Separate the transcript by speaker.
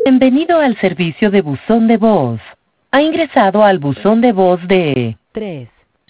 Speaker 1: Bienvenido al servicio de buzón de voz. Ha ingresado al buzón de voz de 3